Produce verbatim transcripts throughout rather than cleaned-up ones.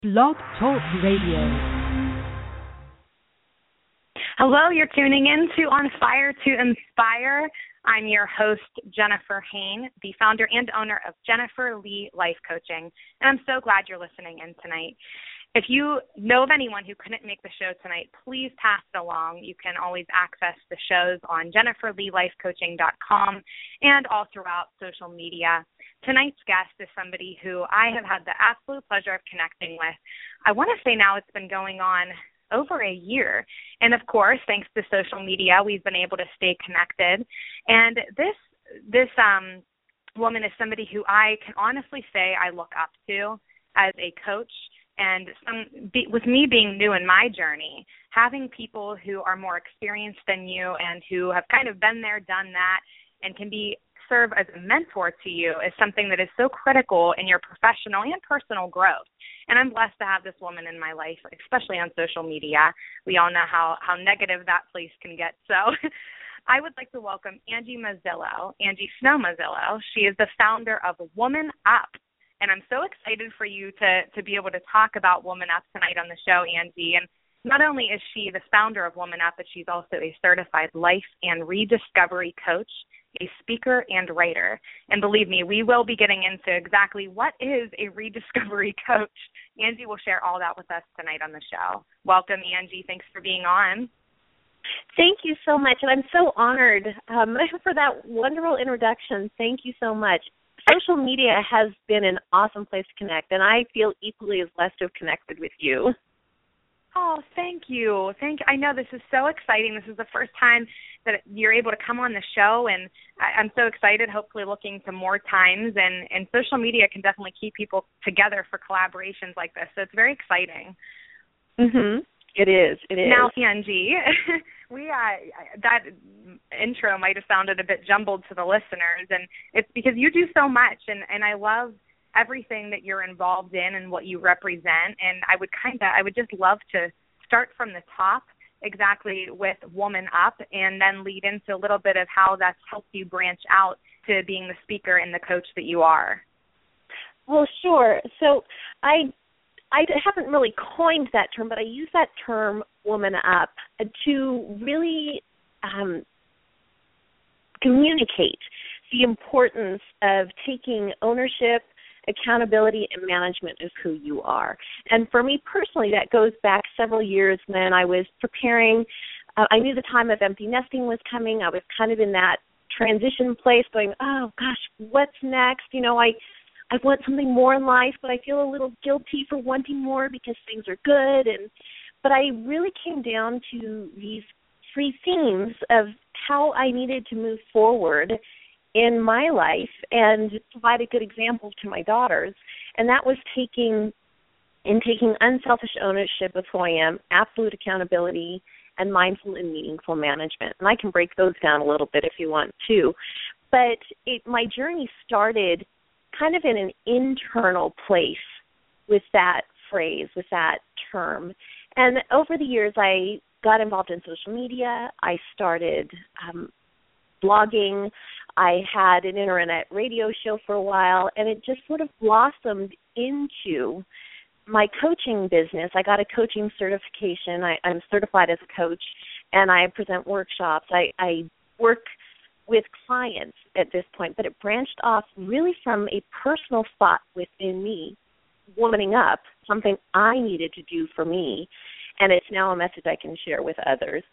Blog Talk Radio. Hello, you're tuning in to On Fire to Inspire. I'm your host, Jennifer Hain, the founder and owner of Jennifer Lee Life Coaching, and I'm so glad you're listening in tonight. If you know of anyone who couldn't make the show tonight, please pass it along. You can always access the shows on jennifer lee life coaching dot com and all throughout social media. Tonight's guest is somebody who I have had the absolute pleasure of connecting with. I want to say now it's been going on over a year. And of course, thanks to social media, we've been able to stay connected. And this this um, woman is somebody who I can honestly say I look up to as a coach. And some, be, with me being new in my journey, having people who are more experienced than you and who have kind of been there, done that, and can be serve as a mentor to you is something that is so critical in your professional and personal growth. And I'm blessed to have this woman in my life, especially on social media. We all know how, how negative that place can get. So I would like to welcome Angie Mazzillo, Angie Snow Mazzillo. She is the founder of Woman Up. And I'm so excited for you to, to be able to talk about Woman Up tonight on the show, Angie. And not only is she the founder of Woman Up, but she's also a certified life and rediscovery coach, a speaker and writer. And believe me, we will be getting into exactly what is a rediscovery coach. Angie will share all that with us tonight on the show. Welcome, Angie. Thanks for being on. Thank you so much. And I'm so honored um, for that wonderful introduction. Thank you so much. Social media has been an awesome place to connect, and I feel equally as blessed to have connected with you. Oh, thank you. Thank. I know this is so exciting. This is the first time that you're able to come on the show, and I, I'm so excited, hopefully looking to more times, and, and social media can definitely keep people together for collaborations like this, so it's very exciting. Mm-hmm. It is. It is. Now, Angie, we uh, that intro might have sounded a bit jumbled to the listeners, and it's because you do so much, and, and I love everything that you're involved in and what you represent. And I would kind of, I would just love to start from the top, exactly with Woman Up, and then lead into a little bit of how that's helped you branch out to being the speaker and the coach that you are. Well, sure. So I. I haven't really coined that term, but I use that term, Woman Up, to really um, communicate the importance of taking ownership, accountability, and management of who you are. And for me personally, that goes back several years when I was preparing. Uh, I knew the time of empty nesting was coming. I was kind of in that transition place going, oh, gosh, what's next? You know, I... I want something more in life, but I feel a little guilty for wanting more because things are good. And but I really came down to these three themes of how I needed to move forward in my life and provide a good example to my daughters. And that was taking in taking unselfish ownership of who I am, absolute accountability, and mindful and meaningful management. And I can break those down a little bit if you want to. But it, my journey started kind of in an internal place with that phrase, with that term. And over the years, I got involved in social media. I started um, blogging. I had an internet radio show for a while, and it just sort of blossomed into my coaching business. I got a coaching certification. I, I'm certified as a coach, and I present workshops. I, I work with clients at this point, but it branched off really from a personal thought within me, womaning up, something I needed to do for me, and it's now a message I can share with others.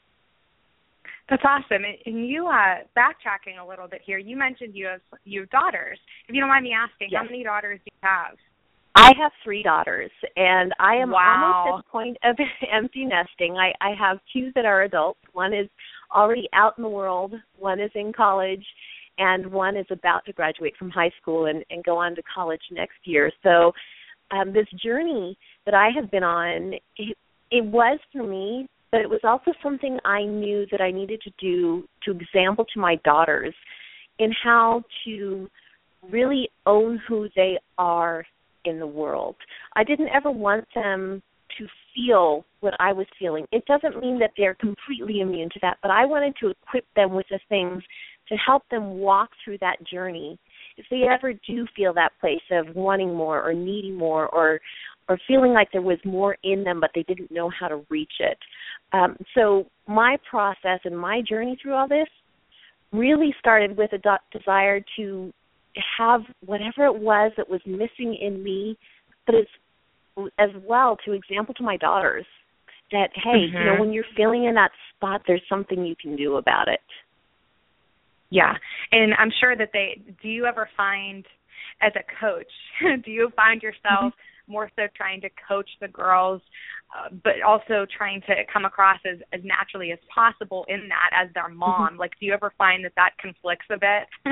That's awesome. And you, uh, backtracking a little bit here, you mentioned you have, you have daughters. If you don't mind me asking, yes. How many daughters do you have? I have three daughters, and I am wow. almost at the point of empty nesting. I, I have two that are adults. One is already out in the world, one is in college, and one is about to graduate from high school and, and go on to college next year. So um, this journey that I have been on, it, it was for me, but it was also something I knew that I needed to do to example to my daughters in how to really own who they are in the world. I didn't ever want them to feel what I was feeling. It doesn't mean that they're completely immune to that, but I wanted to equip them with the things to help them walk through that journey. If they ever do feel that place of wanting more or needing more or or feeling like there was more in them, but they didn't know how to reach it. Um, so my process and my journey through all this really started with a do- desire to have whatever it was that was missing in me, but as, as well to example to my daughters that, hey, mm-hmm. you know, when you're feeling in that spot, there's something you can do about it. Yeah, and I'm sure that they, do you ever find, as a coach, do you find yourself mm-hmm. more so trying to coach the girls, uh, but also trying to come across as, as naturally as possible in that as their mom? Mm-hmm. Like, do you ever find that that conflicts a bit?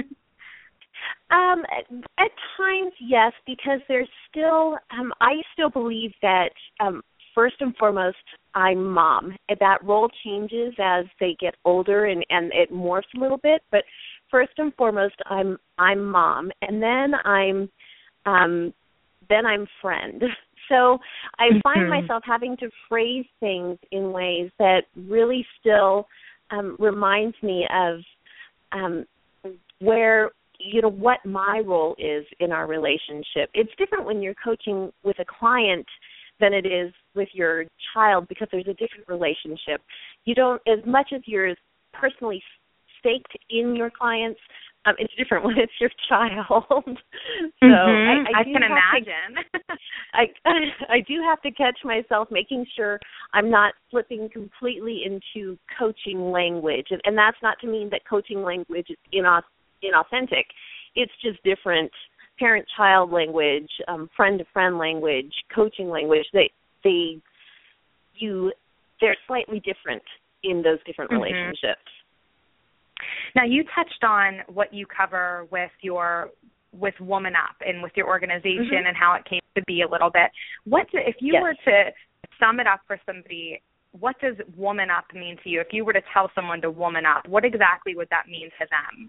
um, at times, yes, because there's still, um, I still believe that um, first and foremost, I'm mom. That role changes as they get older and, and it morphs a little bit, but first and foremost, I'm I'm mom, and then I'm um, then I'm friend. So I find mm-hmm. myself having to phrase things in ways that really still um, reminds me of um, where, you know, what my role is in our relationship. It's different when you're coaching with a client than it is with your child because there's a different relationship. You don't, as much as you're personally staked in your clients, um, it's different when it's your child. so mm-hmm. I, I, I can imagine. To, I I do have to catch myself making sure I'm not slipping completely into coaching language, and, and that's not to mean that coaching language is inaut- inauthentic. It's just different. Parent-child language, um, friend-to-friend language, coaching language. They they you they're slightly different in those different mm-hmm. relationships. Now, you touched on what you cover with your with Woman Up and with your organization mm-hmm. and how it came to be a little bit. What do, if you yes. were to sum it up for somebody? What does Woman Up mean to you? If you were to tell someone to woman up, what exactly would that mean to them?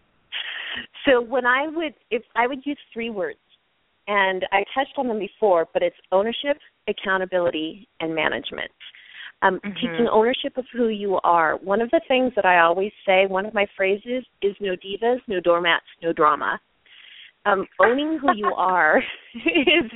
So when I would, if I would use three words, and I touched on them before, but it's ownership, accountability, and management. Um, mm-hmm. Taking ownership of who you are. One of the things that I always say, one of my phrases is no divas, no doormats, no drama. Um, owning who you are is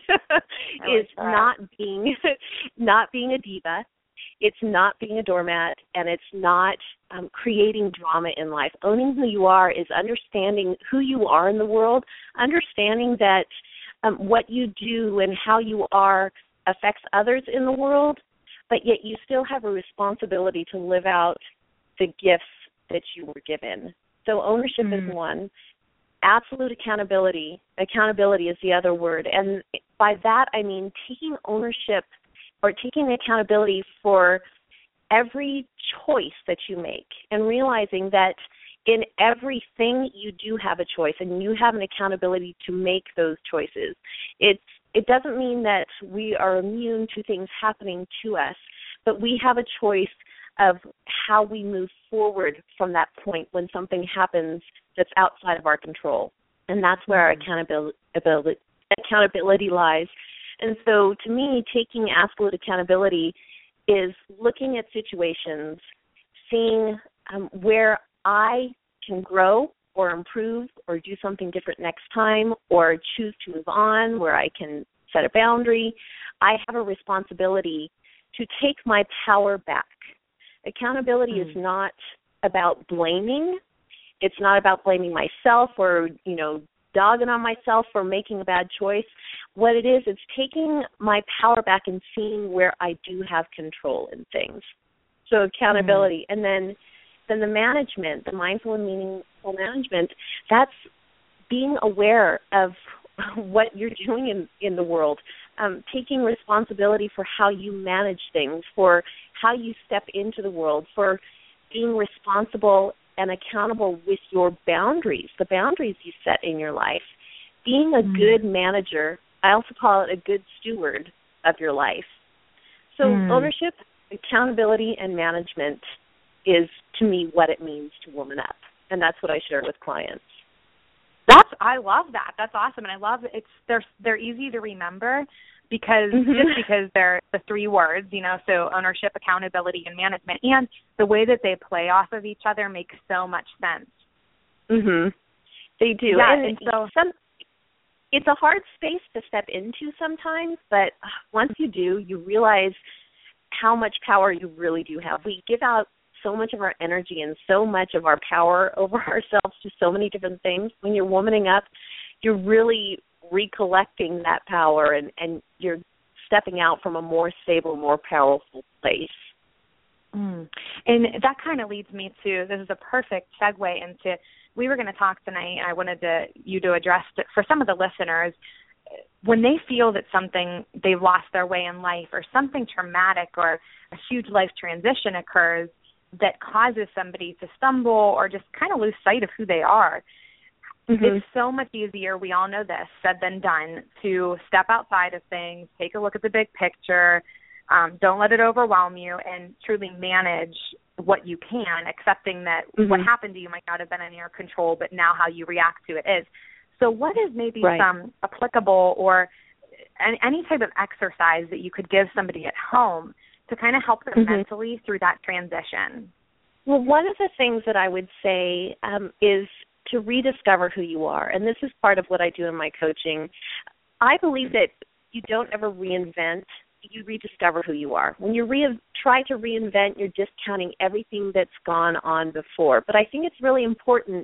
is like not being not being a diva. It's not being a doormat, and it's not um, creating drama in life. Owning who you are is understanding who you are in the world, understanding that um, what you do and how you are affects others in the world, but yet you still have a responsibility to live out the gifts that you were given. So ownership mm. is one. Absolute accountability. Accountability is the other word. And by that, I mean taking ownership or taking accountability for every choice that you make and realizing that in everything you do have a choice and you have an accountability to make those choices. It's, it doesn't mean that we are immune to things happening to us, but we have a choice of how we move forward from that point when something happens that's outside of our control. And that's where our accountability, accountability lies. And so to me, taking absolute accountability is looking at situations, seeing um, where I can grow or improve or do something different next time or choose to move on, where I can set a boundary. I have a responsibility to take my power back. Accountability mm. is not about blaming. It's not about blaming myself or, you know, dogging on myself for making a bad choice. What it is, it's taking my power back and seeing where I do have control in things. So accountability. Mm-hmm. And then then the management, the mindful and meaningful management, that's being aware of what you're doing in, in the world, um, taking responsibility for how you manage things, for how you step into the world, for being responsible and accountable with your boundaries, the boundaries you set in your life. Being a mm. good manager, I also call it a good steward of your life. So mm. ownership, accountability, and management is, to me, what it means to woman up. And that's what I share with clients. That's I love that. That's awesome. And I love it's they're they're easy to remember because mm-hmm. just because they're the three words, you know, so ownership, accountability, and management, and the way that they play off of each other makes so much sense. Mhm. They do. Yeah, and, and so some it's a hard space to step into sometimes, but once you do, you realize how much power you really do have. We give out so much of our energy and so much of our power over ourselves to so many different things. When you're womaning up, you're really recollecting that power, and, and you're stepping out from a more stable, more powerful place. Mm. And that kind of leads me to, this is a perfect segue into, we were going to talk tonight, and I wanted to, you to address it for some of the listeners. When they feel that something, they've lost their way in life, or something traumatic or a huge life transition occurs that causes somebody to stumble or just kind of lose sight of who they are, mm-hmm. it's so much easier, we all know this, said than done, to step outside of things, take a look at the big picture, um, don't let it overwhelm you, and truly manage what you can, accepting that mm-hmm. what happened to you might not have been in your control, but now how you react to it is. So what is maybe right. some applicable or any, any type of exercise that you could give somebody at home to kind of help them mm-hmm. mentally through that transition? Well, one of the things that I would say um, is to rediscover who you are. And this is part of what I do in my coaching. I believe that you don't ever reinvent, you rediscover who you are. When you re- try to reinvent, you're discounting everything that's gone on before. But I think it's really important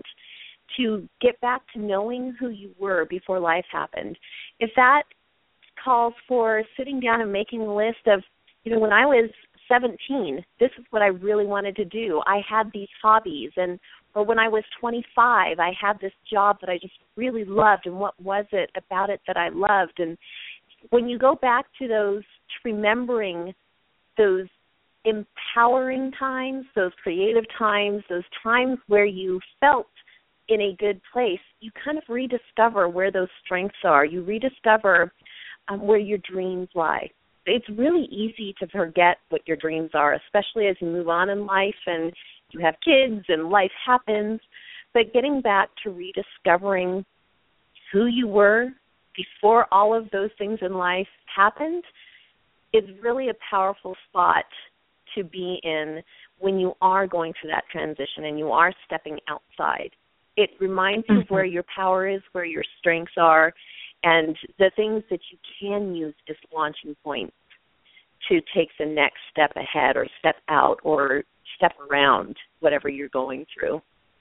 to get back to knowing who you were before life happened. If that calls for sitting down and making a list of, you know, when I was seventeen, this is what I really wanted to do. I had these hobbies, and or when I was twenty-five, I had this job that I just really loved, and what was it about it that I loved? And when you go back to those, remembering those empowering times, those creative times, those times where you felt in a good place, you kind of rediscover where those strengths are. You rediscover um, where your dreams lie. It's really easy to forget what your dreams are, especially as you move on in life and you have kids and life happens. But getting back to rediscovering who you were before all of those things in life happened is really a powerful spot to be in when you are going through that transition and you are stepping outside. It reminds you mm-hmm. where your power is, where your strengths are, and the things that you can use as launching points to take the next step ahead or step out or step around whatever you're going through.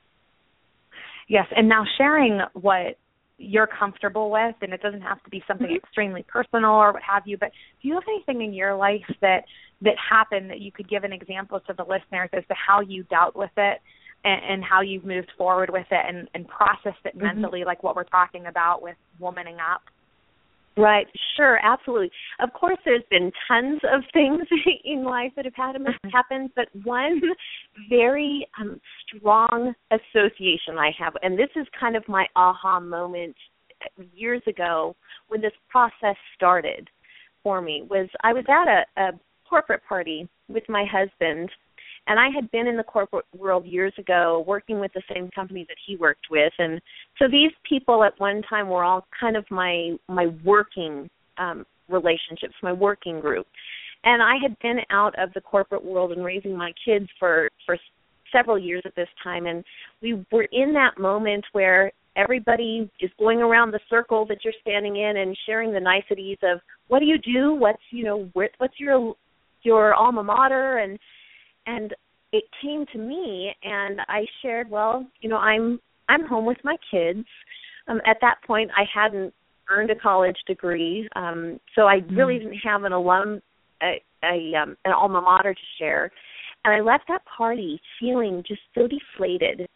Yes, and now sharing what you're comfortable with, and it doesn't have to be something mm-hmm. extremely personal or what have you, but do you have anything in your life that, that happened that you could give an example to the listeners as to how you dealt with it and, and how you've moved forward with it and, and processed it mm-hmm. mentally, like what we're talking about with womaning up? Right, sure, absolutely. Of course, there's been tons of things in life that have happened, but one very um, strong association I have, and this is kind of my aha moment years ago when this process started for me, was I was at a, a corporate party with my husband, and I had been in the corporate world years ago working with the same company that he worked with. And so these people at one time were all kind of my my working um, relationships, my working group. And I had been out of the corporate world and raising my kids for, for several years at this time. And we were in that moment where everybody is going around the circle that you're standing in and sharing the niceties of what do you do, what's, you know, where, what's your your alma mater, and And it came to me, and I shared, well, you know, I'm I'm home with my kids. Um, at that point, I hadn't earned a college degree, um, so I really mm-hmm. didn't have an alum, a, a um, an alma mater to share. And I left that party feeling just so deflated,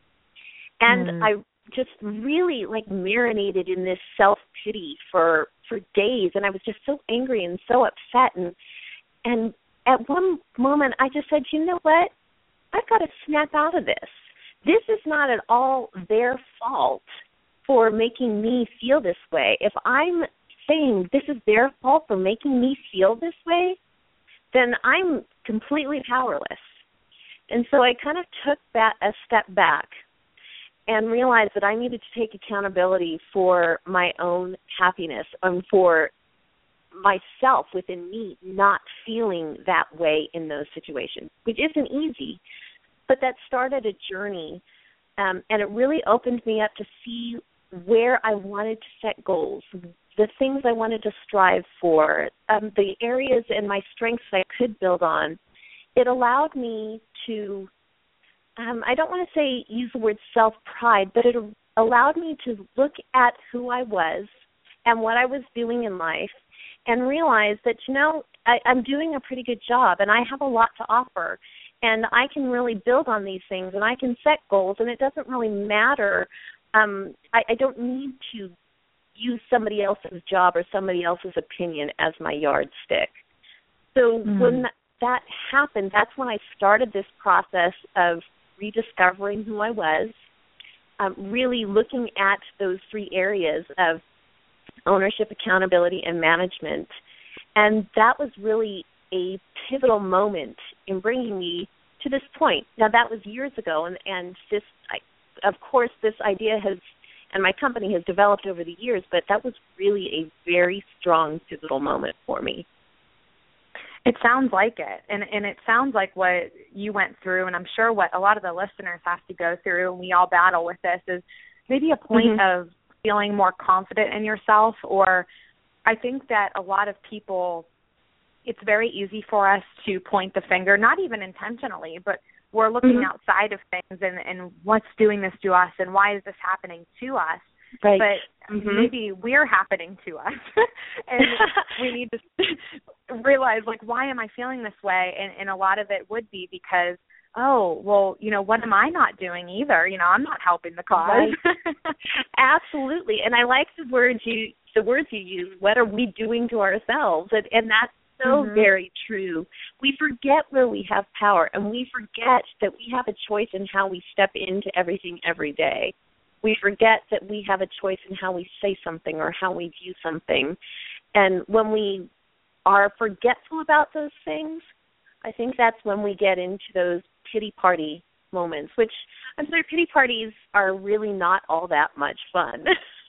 and mm-hmm. I just really like marinated in this self-pity for for days, and I was just so angry and so upset, and and. At one moment, I just said, you know what? I've got to snap out of this. This is not at all their fault for making me feel this way. If I'm saying this is their fault for making me feel this way, then I'm completely powerless. And so I kind of took that a step back and realized that I needed to take accountability for my own happiness and for myself within me not feeling that way in those situations, which isn't easy, but that started a journey, um, and it really opened me up to see where I wanted to set goals, the things I wanted to strive for, um, the areas and my strengths I could build on, it allowed me to, um, I don't want to say use the word self-pride, but it allowed me to look at who I was and what I was doing in life and realize that, you know, I, I'm doing a pretty good job and I have a lot to offer and I can really build on these things and I can set goals, and it doesn't really matter. Um, I, I don't need to use somebody else's job or somebody else's opinion as my yardstick. So mm. when that, that happened, that's when I started this process of rediscovering who I was, um, really looking at those three areas of ownership, accountability, and management. And that was really a pivotal moment in bringing me to this point. Now, that was years ago, and, and this, I, of course, this idea has, and my company has developed over the years, but that was really a very strong pivotal moment for me. It sounds like it, and and it sounds like what you went through, and I'm sure what a lot of the listeners have to go through, and we all battle with this, is maybe a point mm-hmm. of feeling more confident in yourself. Or I think that a lot of people, it's very easy for us to point the finger, not even intentionally, but we're looking mm-hmm. outside of things and, and what's doing this to us and why is this happening to us. Right. But mm-hmm. maybe we're happening to us, and we need to realize, like, why am I feeling this way? And, and a lot of it would be because, oh, well, you know, what am I not doing either? You know, I'm not helping the cause. Right. Absolutely. And I like the words you the words you use. What are we doing to ourselves? And, and that's so mm-hmm. very true. We forget where we have power, and we forget that we have a choice in how we step into everything every day. We forget that we have a choice in how we say something or how we view something. And when we are forgetful about those things, I think that's when we get into those pity party moments, which I'm sorry, pity parties are really not all that much fun.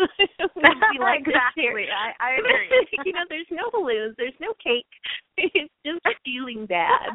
we like exactly. I, I agree. You know, there's no balloons, there's no cake. It's just feeling bad.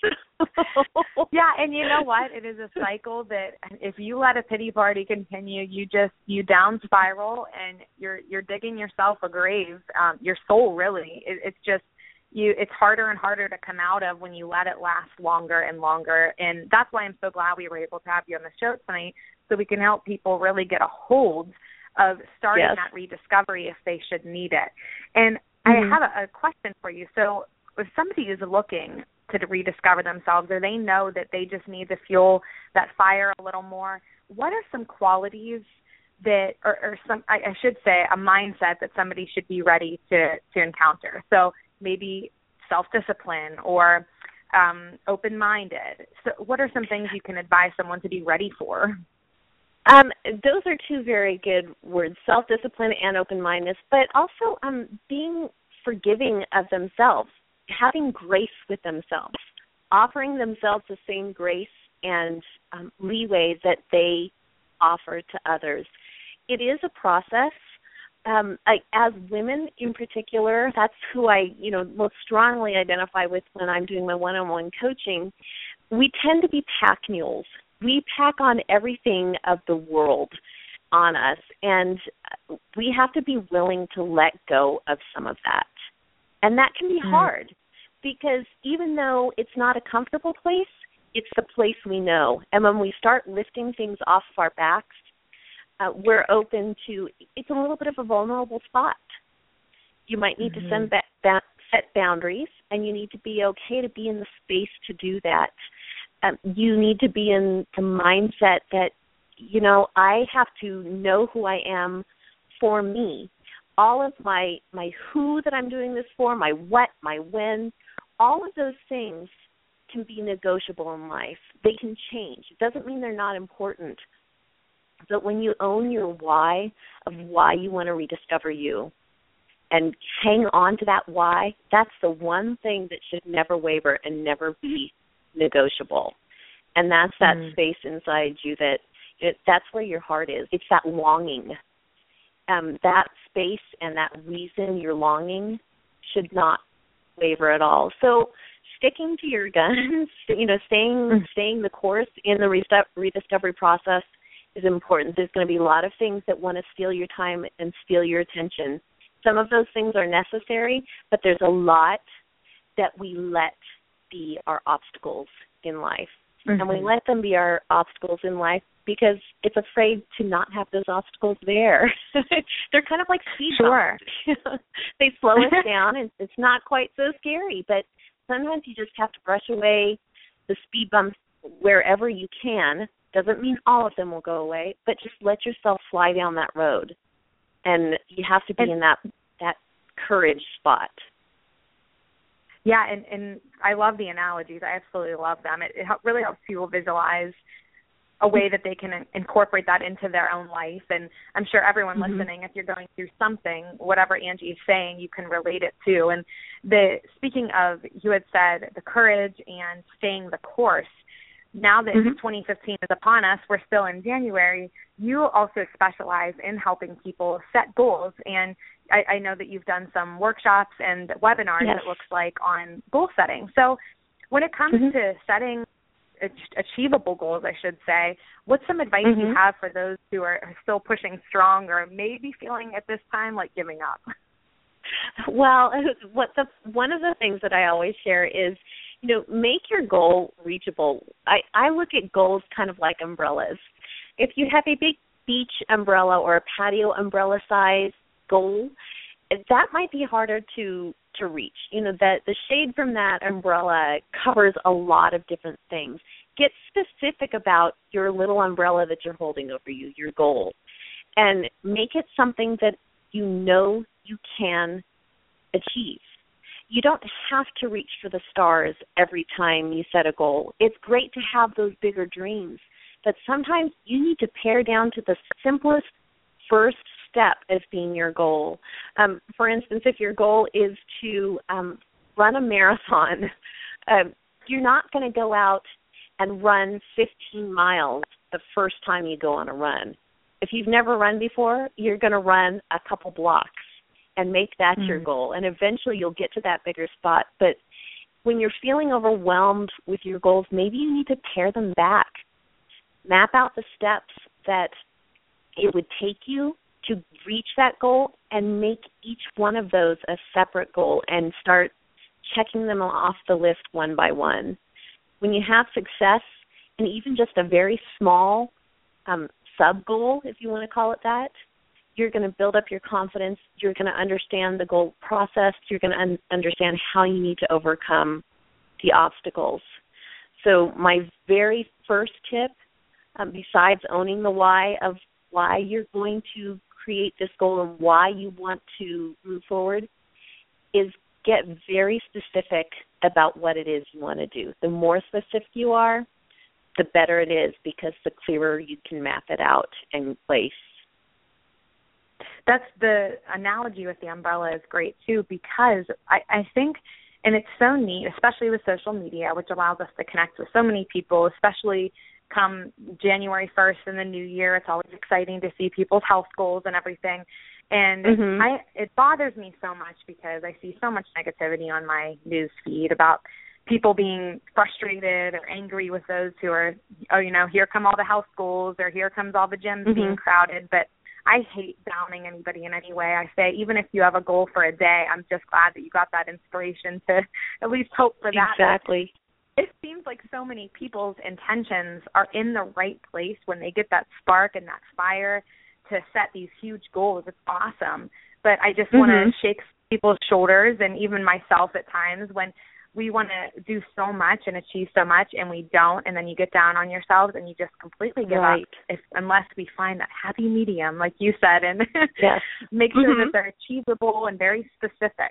Yeah, and you know what? It is a cycle that if you let a pity party continue, you just you down spiral and you're you're digging yourself a grave. Um, your soul really. It, it's just you. It's harder and harder to come out of when you let it last longer and longer. And that's why I'm so glad we were able to have you on the show tonight, so we can help people really get a hold of starting yes. that rediscovery if they should need it. And mm-hmm. I have a, a question for you. So if somebody is looking to rediscover themselves, or they know that they just need to fuel that fire a little more, what are some qualities that, or, or some, I, I should say, a mindset that somebody should be ready to, to encounter? So maybe self-discipline or um, open-minded. So what are some things you can advise someone to be ready for? Um, those are two very good words, self-discipline and open-mindedness, but also um, being forgiving of themselves, having grace with themselves, offering themselves the same grace and um, leeway that they offer to others. It is a process. Um, I, as women in particular, that's who I, you know, most strongly identify with when I'm doing my one-on-one coaching. We tend to be pack mules. We pack on everything of the world on us, and we have to be willing to let go of some of that. And that can be mm. hard because even though it's not a comfortable place, it's the place we know. And when we start lifting things off of our backs, uh, we're open to, it's a little bit of a vulnerable spot. You might need mm-hmm. to send that, that, set boundaries, and you need to be okay to be in the space to do that. Um, you need to be in the mindset that, you know, I have to know who I am for me. All of my, my who that I'm doing this for, my what, my when, all of those things can be negotiable in life. They can change. It doesn't mean they're not important. But when you own your why of why you want to rediscover you and hang on to that why, that's the one thing that should never waver and never be negotiable. And that's that mm. space inside you that, it, that's where your heart is. It's that longing. Um, that space and that reason you're longing should not waver at all. So sticking to your guns, you know, staying staying the course in the rediscovery process is important. There's going to be a lot of things that want to steal your time and steal your attention. Some of those things are necessary, but there's a lot that we let be our obstacles in life. Mm-hmm. And we let them be our obstacles in life because it's afraid to not have those obstacles there. They're kind of like speed sure. bumps. They slow us down, and it's not quite so scary. But sometimes you just have to brush away the speed bumps wherever you can. Doesn't mean all of them will go away, but just let yourself fly down that road. And you have to be and, in that that courage spot. Yeah, and, and I love the analogies. I absolutely love them. It, it really helps people visualize a way that they can incorporate that into their own life. And I'm sure everyone mm-hmm. listening, if you're going through something, whatever Angie is saying, you can relate it to. And the speaking of, you had said the courage and staying the course. Now that mm-hmm. twenty fifteen is upon us, we're still in January, you also specialize in helping people set goals. And I, I know that you've done some workshops and webinars, yes. it looks like, on goal setting. So when it comes mm-hmm. to setting achievable goals, I should say, what's some advice mm-hmm. you have for those who are still pushing strong or maybe feeling at this time like giving up? Well, what the one of the things that I always share is, you know, make your goal reachable. I, I look at goals kind of like umbrellas. If you have a big beach umbrella or a patio umbrella size goal, that might be harder to to reach. You know, that the shade from that umbrella covers a lot of different things. Get specific about your little umbrella that you're holding over you, your goal, and make it something that you know you can achieve. You don't have to reach for the stars every time you set a goal. It's great to have those bigger dreams, but sometimes you need to pare down to the simplest first step as being your goal. Um, for instance, if your goal is to um, run a marathon, uh, you're not going to go out and run fifteen miles the first time you go on a run. If you've never run before, you're going to run a couple blocks and make that mm-hmm. your goal. And eventually you'll get to that bigger spot. But when you're feeling overwhelmed with your goals, maybe you need to pare them back. Map out the steps that it would take you to reach that goal and make each one of those a separate goal and start checking them off the list one by one. When you have success, and even just a very small um, sub-goal, if you want to call it that, you're going to build up your confidence. You're going to understand the goal process. You're going to un- understand how you need to overcome the obstacles. So my very first tip, um, besides owning the why of why you're going to create this goal and why you want to move forward, is get very specific about what it is you want to do. The more specific you are, the better it is, because the clearer you can map it out and place. That's the analogy with the umbrella is great, too, because I, I think, and it's so neat, especially with social media, which allows us to connect with so many people, especially come January first in the new year. It's always exciting to see people's health goals and everything. And mm-hmm. I, it bothers me so much because I see so much negativity on my news feed about people being frustrated or angry with those who are, oh, you know, here come all the health goals, or here comes all the gyms mm-hmm. being crowded. But I hate downing anybody in any way. I say, even if you have a goal for a day, I'm just glad that you got that inspiration to at least hope for that. Exactly. It seems like so many people's intentions are in the right place when they get that spark and that fire to set these huge goals. It's awesome. But I just mm-hmm. want to shake people's shoulders, and even myself at times, when we want to do so much and achieve so much and we don't, and then you get down on yourselves and you just completely give right. up if, unless we find that happy medium, like you said, and yes. make sure mm-hmm. that they're achievable and very specific.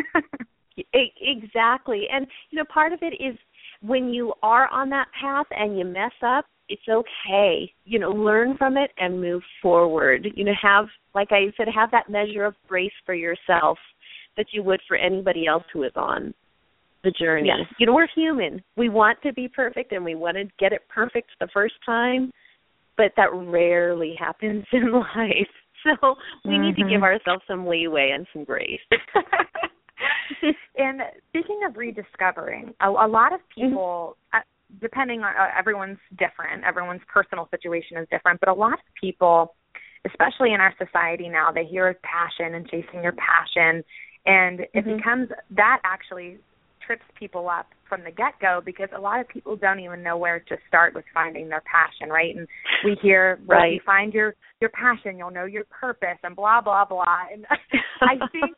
Exactly. And, you know, part of it is when you are on that path and you mess up, it's okay. You know, learn from it and move forward. You know, have, like I said, have that measure of grace for yourself that you would for anybody else who is on the journey. Yes. You know, we're human. We want to be perfect, and we want to get it perfect the first time, but that rarely happens in life. So we mm-hmm. need to give ourselves some leeway and some grace. And speaking of rediscovering, a, a lot of people, mm-hmm. uh, depending on uh, everyone's different, everyone's personal situation is different, but a lot of people, especially in our society now, they hear passion and chasing your passion, and it mm-hmm. becomes, that actually trips people up from the get-go, because a lot of people don't even know where to start with finding their passion, right? And we hear, well, right. you find your, your passion, you'll know your purpose, and blah, blah, blah. And I think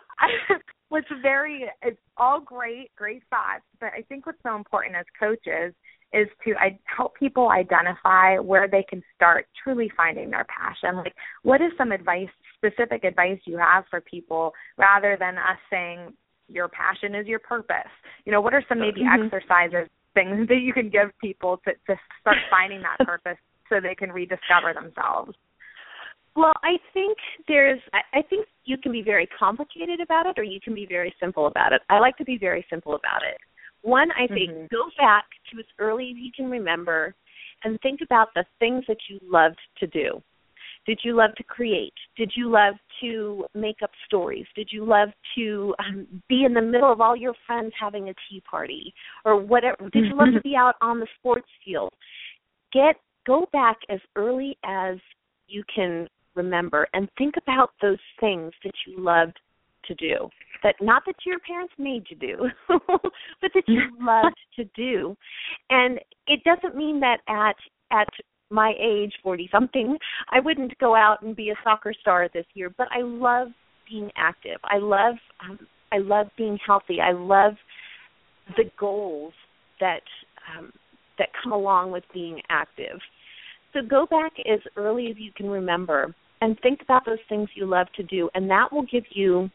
what's very, it's all great, great thoughts, but I think what's so important as coaches is to I, help people identify where they can start truly finding their passion. Like, what is some advice, specific advice you have for people, rather than us saying, your passion is your purpose? You know, what are some maybe mm-hmm. exercises, things that you can give people to, to start finding that purpose so they can rediscover themselves? Well, I think there's, I think you can be very complicated about it, or you can be very simple about it. I like to be very simple about it. One, I think, mm-hmm. go back to as early as you can remember and think about the things that you loved to do. Did you love to create? Did you love to make up stories? Did you love to um, be in the middle of all your friends having a tea party or whatever? Did you love to be out on the sports field? Get go back as early as you can remember and think about those things that you loved to do. That not that your parents made you do, but that you loved to do. And it doesn't mean that at at my age, forty-something, I wouldn't go out and be a soccer star this year, but I love being active. I love um, I love being healthy. I love the goals that um, that come along with being active. So go back as early as you can remember and think about those things you love to do, and that will give you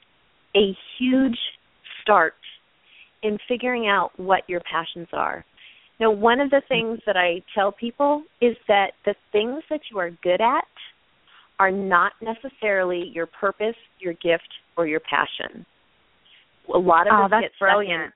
a huge start in figuring out what your passions are. Now, one of the things that I tell people is that the things that you are good at are not necessarily your purpose, your gift, or your passion. A lot of oh, us that's get brilliant.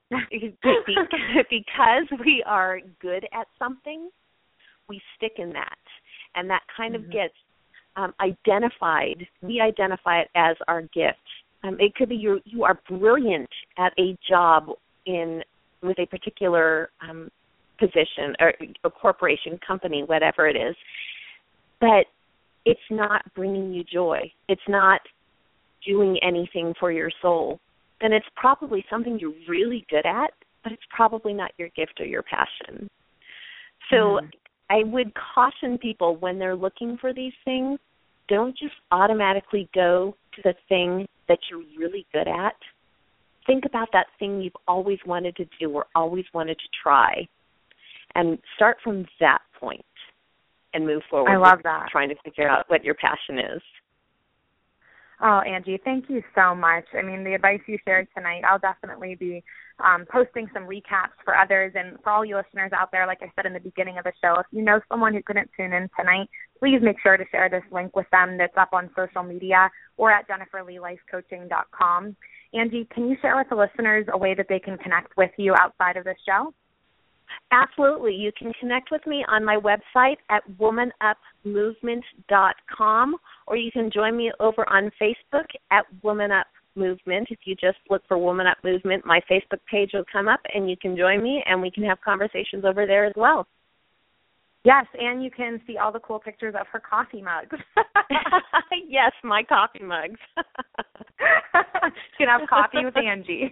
Because we are good at something, we stick in that, and that kind mm-hmm. of gets um, identified. We identify it as our gift. Um, it could be you you are brilliant at a job in with a particular um, position or a corporation, company, whatever it is, but it's not bringing you joy. It's not doing anything for your soul. Then it's probably something you're really good at, but it's probably not your gift or your passion. So mm. I would caution people when they're looking for these things, don't just automatically go to the thing that you're really good at. Think about that thing you've always wanted to do or always wanted to try, and start from that point and move forward. I love that. Trying to figure out what your passion is. Oh, Angie, thank you so much. I mean, the advice you shared tonight, I'll definitely be um, posting some recaps for others. And for all you listeners out there, like I said in the beginning of the show, if you know someone who couldn't tune in tonight, please make sure to share this link with them that's up on social media or at jennifer lee life coaching dot com. Angie, can you share with the listeners a way that they can connect with you outside of this show? Absolutely. You can connect with me on my website at woman up movement dot com, or you can join me over on Facebook at Woman Up Movement. If you just look for Woman Up Movement, my Facebook page will come up, and you can join me, and we can have conversations over there as well. Yes, and you can see all the cool pictures of her coffee mugs. Yes, my coffee mugs. You can have coffee with Angie.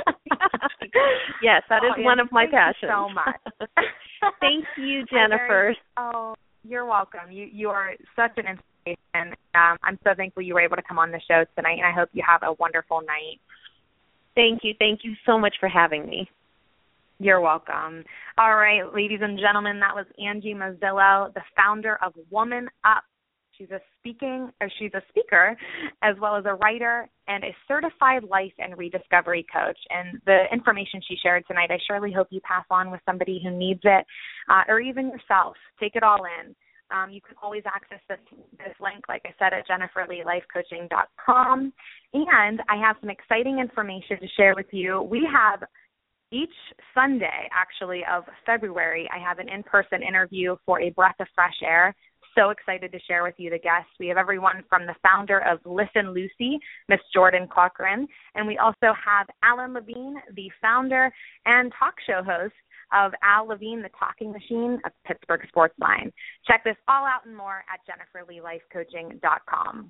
Yes, that is oh, one Angie, of my thank passions. You so much. Thank you, Jennifer. Very, oh, you're welcome. You you are such an inspiration. Um, I'm so thankful you were able to come on the show tonight, and I hope you have a wonderful night. Thank you. Thank you so much for having me. You're welcome. All right, ladies and gentlemen, that was Angie Mazzillo, the founder of Woman Up. She's a speaking, or she's a speaker, as well as a writer and a certified life and rediscovery coach. And the information she shared tonight, I surely hope you pass on with somebody who needs it, uh, or even yourself. Take it all in. Um, you can always access this, this link, like I said, at jennifer lee life coaching dot com. And I have some exciting information to share with you. We have each Sunday, actually, of February, I have an in-person interview for a breath of fresh air. So excited to share with you the guests. We have everyone from the founder of Listen Lucy, Miss Jordan Cochran, and we also have Alan Levine, the founder and talk show host of Al Levine, the talking machine of Pittsburgh Sports Line. Check this all out and more at jennifer lee life coaching dot com.